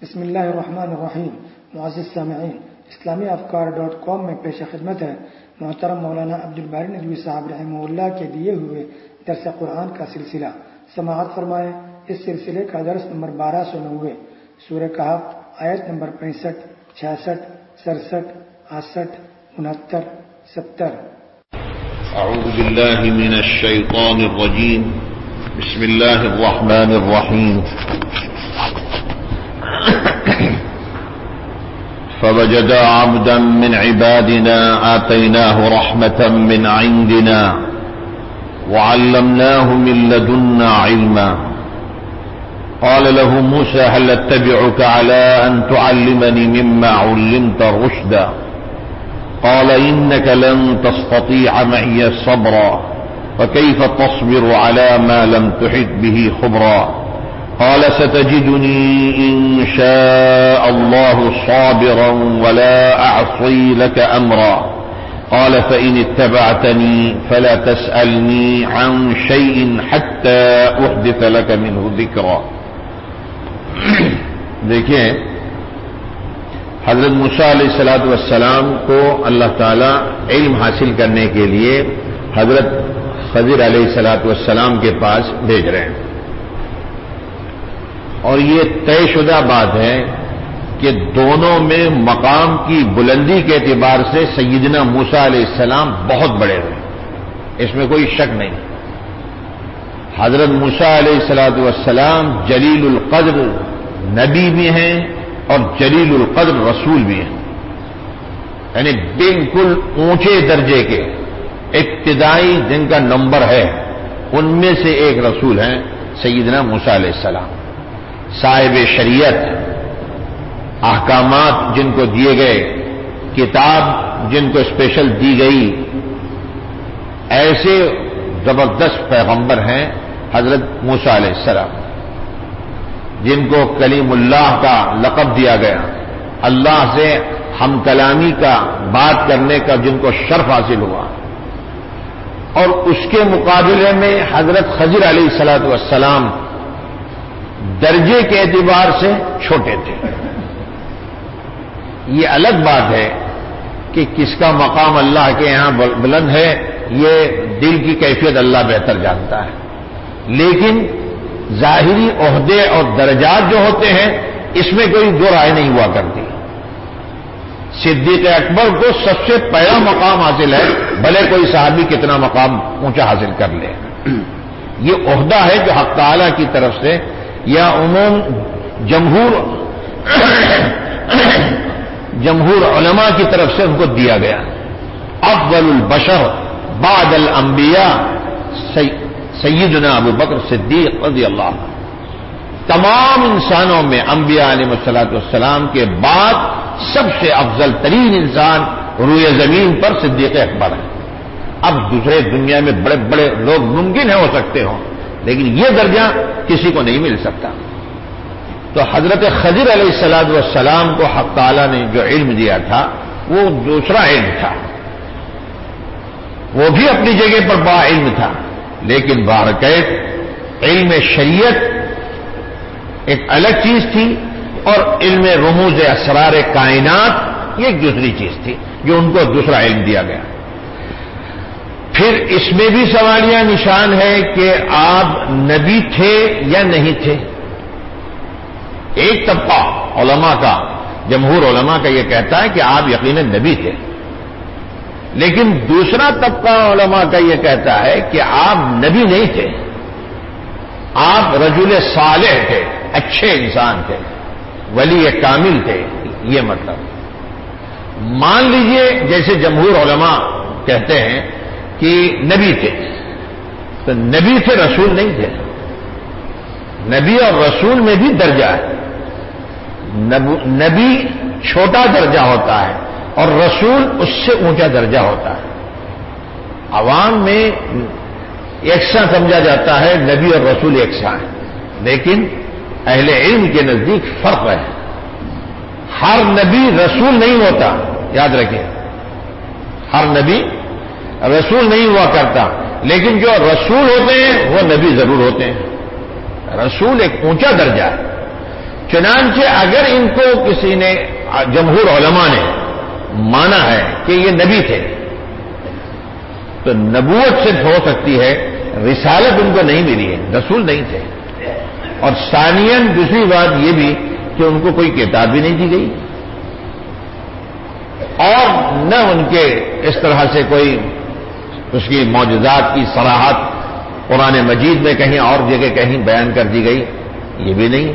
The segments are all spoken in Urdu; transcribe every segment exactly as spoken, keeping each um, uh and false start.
بسم اللہ الرحمن الرحیم. معزز سامعین، اسلامی افکار ڈاٹ کام میں پیش خدمت ہے محترم مولانا عبدالباری ندوی صاحب رحمہ اللہ کے دیے ہوئے درس قرآن کا سلسلہ. سماعت فرمائے. اس سلسلے کا درس نمبر بارہ سو نوے، سورہ کہف، آیت نمبر پینسٹھ، چھیاسٹھ، سڑسٹھ، اڑسٹھ، انہتر، ستر. اعوذ باللہ من الشیطان الرجیم. بسم اللہ الرحمن الرحیم. فوجد عبدا من عبادنا آتيناه رحمة من عندنا وعلمناه من لدنا علما. قال له موسى هل اتبعك على أن تعلمني مما علمت رشدا. قال إنك لن تستطيع معي صبرا فكيف تصبر على ما لم تحط به خبرا. قال ستجدني إن شاء الله صابرا ولا أعصي لك أمرا. قال فإن اتبعتني فلا تسألني عن شيء حتى أحدث لك منه ذكرا. دیکھیں، حضرت موسیٰ علیہ الصلوۃ والسلام کو اللہ تعالیٰ علم حاصل کرنے کے لیے حضرت خضر علیہ الصلوۃ والسلام کے پاس بھیج رہے ہیں، اور یہ طے شدہ بات ہے کہ دونوں میں مقام کی بلندی کے اعتبار سے سیدنا موسیٰ علیہ السلام بہت بڑے ہیں، اس میں کوئی شک نہیں. حضرت موسیٰ علیہ الصلوۃ والسلام جلیل القدر نبی بھی ہیں اور جلیل القدر رسول بھی ہیں، یعنی بالکل اونچے درجے کے ابتدائی جن کا نمبر ہے ان میں سے ایک رسول ہیں سیدنا موسیٰ علیہ السلام. صاحب شریعت، احکامات جن کو دیے گئے، کتاب جن کو اسپیشل دی گئی، ایسے زبردست پیغمبر ہیں حضرت موسیٰ علیہ السلام، جن کو کلیم اللہ کا لقب دیا گیا، اللہ سے ہم کلامی کا بات کرنے کا جن کو شرف حاصل ہوا. اور اس کے مقابلے میں حضرت خضر علیہ الصلوۃ والسلام درجے کے اعتبار سے چھوٹے تھے. یہ الگ بات ہے کہ کس کا مقام اللہ کے یہاں بلند ہے، یہ دل کی کیفیت اللہ بہتر جانتا ہے، لیکن ظاہری عہدے اور درجات جو ہوتے ہیں اس میں کوئی دو رائے نہیں ہوا کرتی. صدیق اکبر کو سب سے پہلا مقام حاصل ہے، بھلے کوئی صحابی کتنا مقام اونچا حاصل کر لے. یہ عہدہ ہے جو حق تعالی کی طرف سے یا عموم جمہور جمہور علماء کی طرف سے ان کو دیا گیا. افضل البشر بعد الانبیاء سیدنا ابو بکر صدیق رضی اللہ عنہ. تمام انسانوں میں انبیاء علیہ الصلوۃ والسلام کے بعد سب سے افضل ترین انسان روئے زمین پر صدیق اکبر ہے. اب دوسرے دنیا میں بڑے بڑے لوگ ممکن ہے ہو سکتے ہوں، لیکن یہ درجہ کسی کو نہیں مل سکتا. تو حضرت خضر علیہ الصلوۃ والسلام کو حق تعالیٰ نے جو علم دیا تھا وہ دوسرا علم تھا، وہ بھی اپنی جگہ پر با علم تھا، لیکن بہرکیف علم شریعت ایک الگ چیز تھی اور علم رموز اسرار کائنات یہ ایک دوسری چیز تھی جو ان کو دوسرا علم دیا گیا. پھر اس میں بھی سوالیہ نشان ہے کہ آپ نبی تھے یا نہیں تھے. ایک طبقہ علماء کا، جمہور علماء کا یہ کہتا ہے کہ آپ یقیناً نبی تھے، لیکن دوسرا طبقہ علماء کا یہ کہتا ہے کہ آپ نبی نہیں تھے، آپ رجل صالح تھے، اچھے انسان تھے، ولی کامل تھے. یہ مطلب مان لیجئے جیسے جمہور علماء کہتے ہیں کہ نبی تھے، تو نبی تھے، رسول نہیں تھے. نبی اور رسول میں بھی درجہ ہے. نبی چھوٹا درجہ ہوتا ہے اور رسول اس سے اونچا درجہ ہوتا ہے. عوام میں یکساں سمجھا جاتا ہے نبی اور رسول یکساں ہیں، لیکن اہل علم کے نزدیک فرق ہے. ہر نبی رسول نہیں ہوتا، یاد رکھیں، ہر نبی رسول نہیں ہوا کرتا، لیکن جو رسول ہوتے ہیں وہ نبی ضرور ہوتے ہیں. رسول ایک اونچا درجہ ہے. چنانچہ اگر ان کو کسی نے، جمہور علماء نے مانا ہے کہ یہ نبی تھے، تو نبوت صرف ہو سکتی ہے، رسالت ان کو نہیں ملی ہے، رسول نہیں تھے. اور ثانیاً دوسری بات یہ بھی کہ ان کو کوئی کتاب بھی نہیں دی گئی، اور نہ ان کے اس طرح سے کوئی اس کی معجزات کی صراحت قرآن مجید میں کہیں اور جگہ کہیں بیان کر دی گئی، یہ بھی نہیں.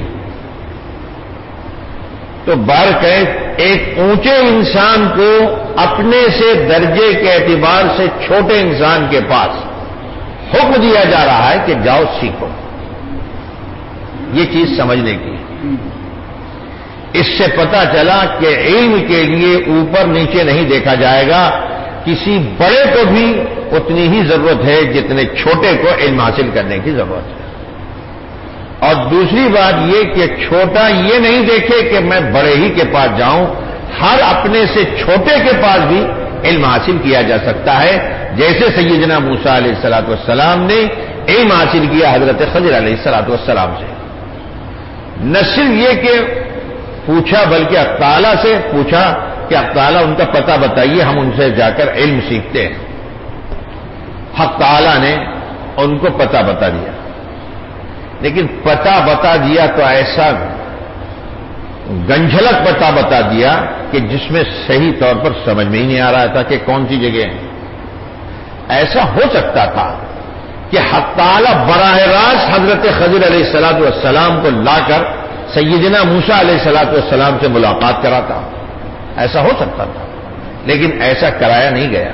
تو بہرکیف ایک اونچے انسان کو اپنے سے درجے کے اعتبار سے چھوٹے انسان کے پاس حکم دیا جا رہا ہے کہ جاؤ سیکھو. یہ چیز سمجھنے کی. اس سے پتہ چلا کہ علم کے لیے اوپر نیچے نہیں دیکھا جائے گا، کسی بڑے کو بھی اتنی ہی ضرورت ہے جتنے چھوٹے کو علم حاصل کرنے کی ضرورت ہے. اور دوسری بات یہ کہ چھوٹا یہ نہیں دیکھے کہ میں بڑے ہی کے پاس جاؤں، ہر اپنے سے چھوٹے کے پاس بھی علم حاصل کیا جا سکتا ہے، جیسے سیدنا موسیٰ علیہ الصلوۃ والسلام نے علم حاصل کیا حضرت خضر علیہ الصلوۃ والسلام سے. نہ صرف یہ کہ پوچھا بلکہ اللہ تعالیٰ سے پوچھا کہ اللہ تعالیٰ ان کا پتہ بتائیے، ہم ان سے جا کر علم سیکھتے ہیں. حق تعالیٰ نے ان کو پتہ بتا دیا، لیکن پتہ بتا دیا تو ایسا گنجھلک پتہ بتا دیا کہ جس میں صحیح طور پر سمجھ میں ہی نہیں آ رہا تھا کہ کون سی جگہ ہے. ایسا ہو سکتا تھا کہ حق تعالیٰ براہ راست حضرت خضر علیہ الصلوۃ والسلام کو لا کر سیدنا موسیٰ علیہ الصلوۃ والسلام سے ملاقات کراتا، ایسا ہو سکتا تھا، لیکن ایسا کرایا نہیں گیا.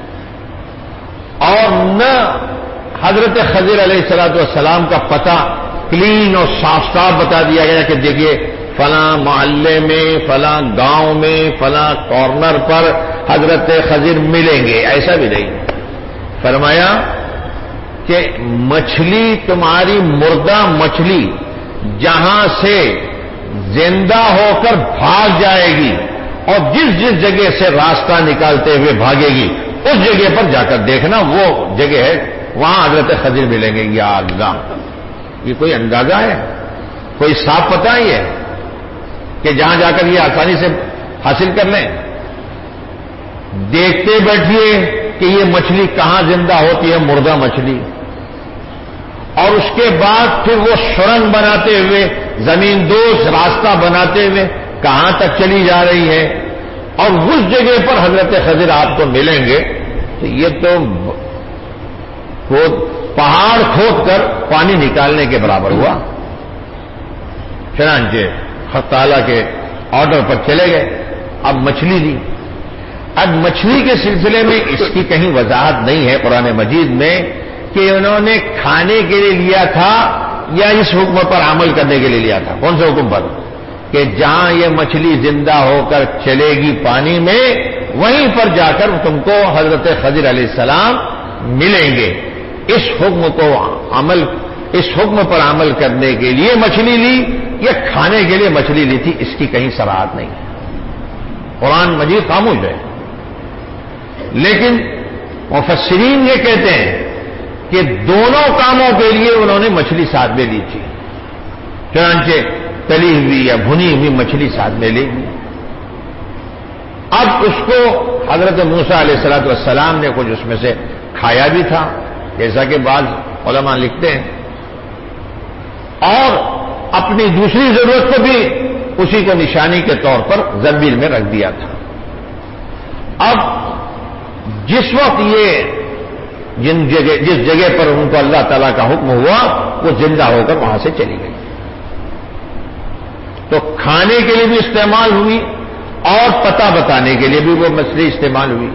اور نہ حضرت خضر علیہ الصلوۃ والسلام کا پتہ کلین اور صاف صاف بتا دیا گیا کہ دیکھیے فلاں محلے میں، فلاں گاؤں میں، فلاں کارنر پر حضرت خضر ملیں گے، ایسا بھی نہیں. فرمایا کہ مچھلی، تمہاری مردہ مچھلی جہاں سے زندہ ہو کر بھاگ جائے گی اور جس جس جگہ سے راستہ نکالتے ہوئے بھاگے گی اس جگہ پر جا کر دیکھنا، وہ جگہ ہے وہاں حضرت خضر ملیں گے. یا اللہ، یہ کوئی اندازہ ہے، کوئی صاف پتہ ہی ہے کہ جہاں جا کر یہ آسانی سے حاصل کر لیں. دیکھتے بیٹھیے کہ یہ مچھلی کہاں زندہ ہوتی ہے، مردہ مچھلی، اور اس کے بعد پھر وہ سرنگ بناتے ہوئے، زمین دوز راستہ بناتے ہوئے کہاں تک چلی جا رہی ہے، اور اس جگہ پر حضرت خضر آپ کو ملیں گے. تو یہ تو پہاڑ کھود کر پانی نکالنے کے برابر ہوا. چنانچہ حق تعالیٰ کے آرڈر پر چلے گئے. اب مچھلی لی. اب مچھلی کے سلسلے میں اس کی کہیں وضاحت نہیں ہے قرآن مجید میں کہ انہوں نے کھانے کے لیے لیا تھا یا اس حکم پر عمل کرنے کے لیے لیا تھا. کون سے حکم پر؟ کہ جہاں یہ مچھلی زندہ ہو کر چلے گی پانی میں، وہیں پر جا کر تم کو حضرت خضر علیہ السلام ملیں گے. اس حکم کو عمل اس حکم پر عمل کرنے کے لیے مچھلی لی یا کھانے کے لیے مچھلی لی تھی، اس کی کہیں صراحت نہیں. قرآن مجید خاموش ہے. لیکن مفسرین یہ کہتے ہیں کہ دونوں کاموں کے لیے انہوں نے مچھلی ساتھ میں لی تھی. چنانچہ تلی ہوئی یا بھنی ہوئی مچھلی ساتھ میں لی. اب اس کو حضرت موسیٰ علیہ الصلوۃ والسلام نے کچھ اس میں سے کھایا بھی تھا، جیسا کہ بعض علماء لکھتے ہیں، اور اپنی دوسری ضرورت کو بھی اسی کو نشانی کے طور پر زنبیل میں رکھ دیا تھا. اب جس وقت یہ جن جگہ جس جگہ پر ان کو اللہ تعالیٰ کا حکم ہوا وہ زندہ ہو کر وہاں سے چلی گئی. تو کھانے کے لیے بھی استعمال ہوئی اور پتہ بتانے کے لیے بھی وہ مچھلی استعمال ہوئی.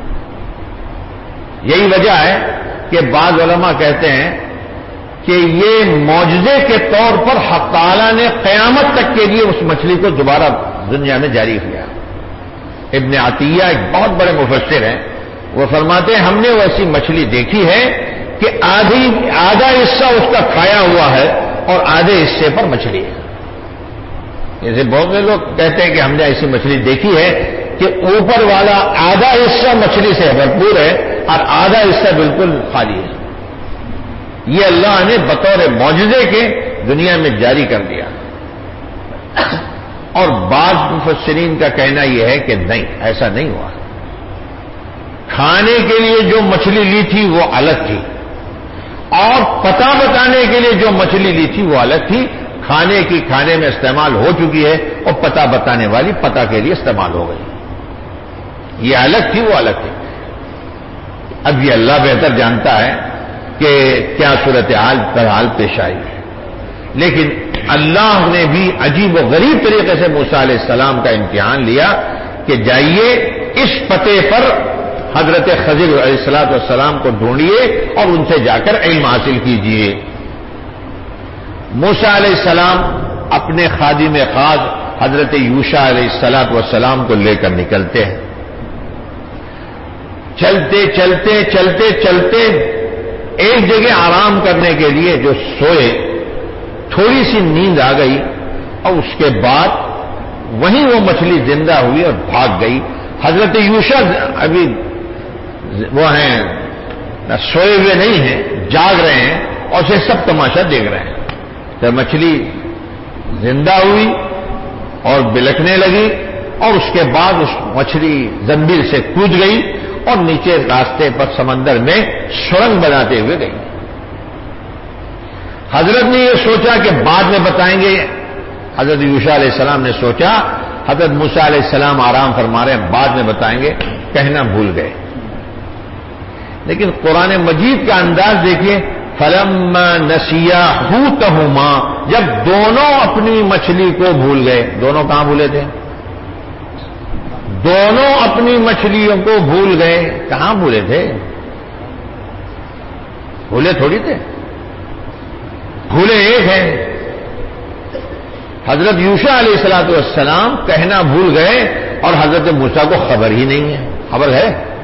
یہی وجہ ہے کہ بعض علماء کہتے ہیں کہ یہ معجزے کے طور پر حق تعالیٰ نے قیامت تک کے لیے اس مچھلی کو دوبارہ دنیا میں جاری کیا. ابن عطیہ ایک بہت بڑے مفسر ہیں، وہ فرماتے ہیں ہم نے ویسی مچھلی دیکھی ہے کہ آدھی آدھا حصہ اس کا کھایا ہوا ہے اور آدھے حصے پر مچھلی ہے. جیسے بہت سے لوگ کہتے ہیں کہ ہم نے ایسی مچھلی دیکھی ہے کہ اوپر والا آدھا حصہ مچھلی سے بھرپور ہے اور آدھا حصہ بالکل خالی ہے. یہ اللہ نے بطور معجزے کے دنیا میں جاری کر دیا. اور بعض مفسرین کا کہنا یہ ہے کہ نہیں، ایسا نہیں ہوا. کھانے کے لیے جو مچھلی لی تھی وہ الگ تھی، اور پتہ بتانے کے لیے جو مچھلی لی تھی وہ الگ تھی. کھانے کی کھانے میں استعمال ہو چکی ہے، اور پتہ بتانے والی پتہ کے لیے استعمال ہو گئی. یہ الگ تھی، وہ الگ تھی. اب یہ اللہ بہتر جانتا ہے کہ کیا صورتحال بہرحال پیش آئی ہے. لیکن اللہ نے بھی عجیب و غریب طریقے سے موسیٰ علیہ السلام کا امتحان لیا کہ جائیے اس پتے پر حضرت خضر علیہ الصلوۃ والسلام کو ڈھونڈیے اور ان سے جا کر علم حاصل کیجیے. موسیٰ علیہ السلام اپنے خادم خاص حضرت یوشع علیہ الصلوۃ والسلام کو لے کر نکلتے ہیں. چلتے چلتے چلتے چلتے ایک جگہ آرام کرنے کے لیے جو سوئے، تھوڑی سی نیند آ گئی، اور اس کے بعد وہیں وہ مچھلی زندہ ہوئی اور بھاگ گئی. حضرت یوشع ابھی وہ ہیں سوئے ہوئے نہیں ہیں، جاگ رہے ہیں اور اسے سب تماشا دیکھ رہے ہیں. جب مچھلی زندہ ہوئی اور بلکنے لگی، اور اس کے بعد اس مچھلی زنبیل سے کود گئی اور نیچے راستے پر سمندر میں سرنگ بناتے ہوئے گئی. حضرت نے یہ سوچا کہ بعد میں بتائیں گے. حضرت یوشع علیہ السلام نے سوچا حضرت موسیٰ علیہ السلام آرام فرما رہے ہیں، بعد میں بتائیں گے، کہنا بھول گئے. لیکن قرآن مجید کا انداز دیکھیے، فلما نسیا حوتہما، جب دونوں اپنی مچھلی کو بھول گئے. دونوں کہاں بھولے تھے؟ دونوں اپنی مچھلیوں کو بھول گئے. کہاں بھولے تھے؟ بھولے تھوڑی تھے، بھولے ایک ہیں. حضرت یوشع علیہ الصلوۃ والسلام کہنا بھول گئے اور حضرت موسیٰ کو خبر ہی نہیں ہے. خبر ہے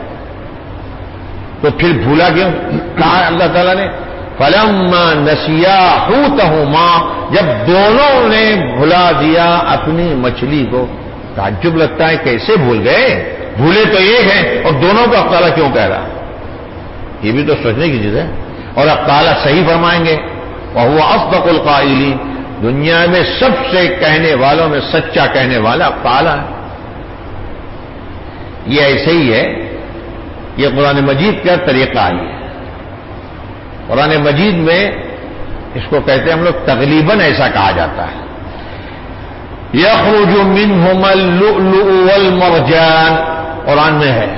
تو پھر بھولا کیوں؟ کہا اللہ تعالیٰ نے فلما نسیا حوتہما، جب دونوں نے بھلا دیا اپنی مچھلی کو. تعجب لگتا ہے کیسے بھول گئے؟ بھولے تو ایک ہیں اور دونوں کو اللہ تعالیٰ کیوں کہہ رہا؟ یہ بھی تو سوچنے کی چیز ہے. اور اللہ تعالیٰ صحیح فرمائیں گے، وَهُوَ أَصْدَقُ الْقَائِلِينَ، دنیا میں سب سے کہنے والوں میں سچا کہنے والا اللہ تعالیٰ ہے. یہ ایسے ہی ہے، یہ قرآن مجید کا طریقہ ہی ہے. قرآن مجید میں اس کو کہتے ہیں ہم لوگ تغلیباً ایسا کہا جاتا ہے، یخرج منہما اللؤلؤ والمرجان. قرآن میں ہے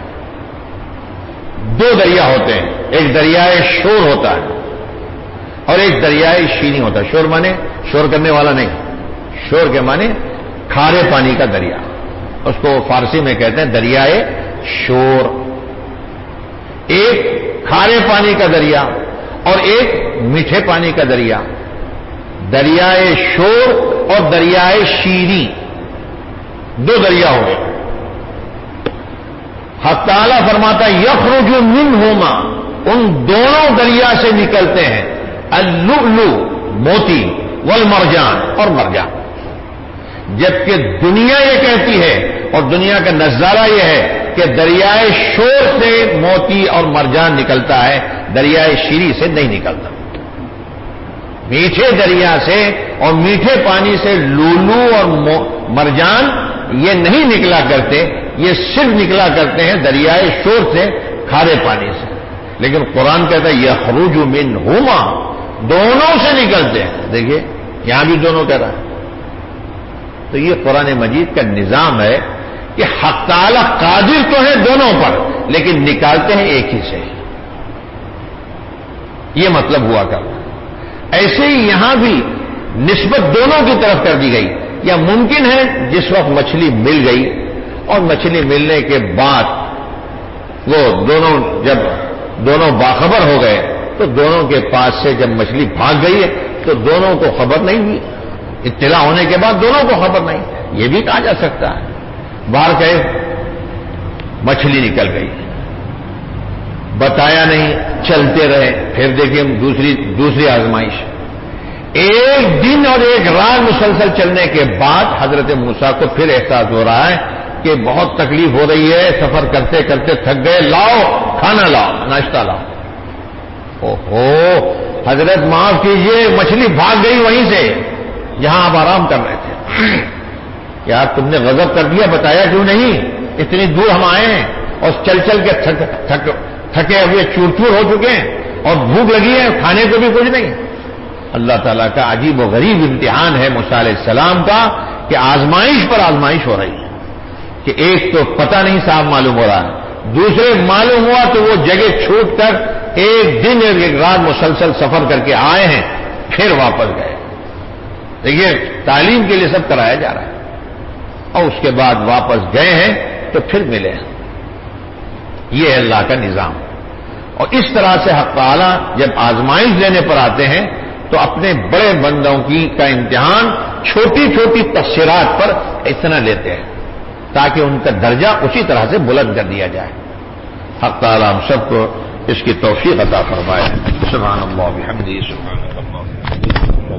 دو دریا ہوتے ہیں، ایک دریائے شور ہوتا ہے اور ایک دریائے شینی ہوتا ہے. شور مانے شور کرنے والا نہیں، شور کے مانے کھارے پانی کا دریا. اس کو فارسی میں کہتے ہیں دریائے شور. ایک کھارے پانی کا دریا اور ایک میٹھے پانی کا دریا. دریائے شور اور دریائے شیریں، دو دریا ہو گئے. حق تعالیٰ فرماتا یخرج منہما، ان دونوں دریا سے نکلتے ہیں اللؤلؤ موتی والمرجان اور مرجان. جبکہ دنیا یہ کہتی ہے اور دنیا کا نظارہ یہ ہے کہ دریائے شور سے موتی اور مرجان نکلتا ہے، دریائے شیریں سے نہیں نکلتا. میٹھے دریا سے اور میٹھے پانی سے لولو اور مرجان یہ نہیں نکلا کرتے، یہ صرف نکلا کرتے ہیں دریائے شور سے، کھارے پانی سے. لیکن قرآن کہتا ہے یخرج منہما، دونوں سے نکلتے ہیں. دیکھیے یہاں بھی دونوں کہہ رہا ہے. تو یہ قرآن مجید کا نظام ہے کہ حق تعالی قادر تو ہے دونوں پر، لیکن نکالتے ہیں ایک ہی سے. یہ مطلب ہوا کرتا. ایسے ہی یہاں بھی نسبت دونوں کی طرف کر دی گئی. یا ممکن ہے جس وقت مچھلی مل گئی اور مچھلی ملنے کے بعد وہ دونوں جب دونوں باخبر ہو گئے تو دونوں کے پاس سے جب مچھلی بھاگ گئی ہے تو دونوں کو خبر نہیں ہوئی. اطلاع ہونے کے بعد دونوں کو خبر نہیں. یہ بھی کہا جا سکتا ہے. باہر گئے، مچھلی نکل گئی، بتایا نہیں، چلتے رہے. پھر دیکھیے دوسری دوسری آزمائش. ایک دن اور ایک رات مسلسل چلنے کے بعد حضرت موسیٰ کو پھر احساس ہو رہا ہے کہ بہت تکلیف ہو رہی ہے، سفر کرتے کرتے تھک گئے، لاؤ کھانا لاؤ، ناشتہ لاؤ. اوہو حضرت معاف کیجئے، مچھلی بھاگ گئی وہیں سے جہاں آپ آرام کر رہے تھے. یار تم نے غضب کر دیا، بتایا کیوں نہیں؟ اتنی دور ہم آئے ہیں اور چل چل کے تھک تھک تھکے ہوئے چور چور ہو چکے ہیں اور بھوک لگی ہے، کھانے کو بھی کچھ نہیں۔ اللہ تعالیٰ کا عجیب و غریب امتحان ہے موسیٰ علیہ السلام کا کہ آزمائش پر آزمائش ہو رہی ہے کہ ایک تو پتہ نہیں صاحب معلوم ہو رہا ہے، دوسرے معلوم ہوا تو وہ جگہ چھوٹ کر ایک دن ایک رات مسلسل سفر کر کے آئے ہیں، پھر واپس گئے۔ دیکھیے تعلیم کے لیے سب کرایا جا رہا ہے، اور اس کے بعد واپس گئے ہیں تو پھر ملے ہیں۔ یہ ہے اللہ کا نظام۔ اور اس طرح سے حق تعالیٰ جب آزمائش لینے پر آتے ہیں تو اپنے بڑے بندوں کی کا امتحان چھوٹی چھوٹی تفسیرات پر اتنا لیتے ہیں تاکہ ان کا درجہ اسی طرح سے بلند کر دیا جائے۔ حق تعالیٰ ہم سب کو اس کی توفیق عطا فرمائے۔ سبحان اللہ و بحمدہ، سبحان اللہ۔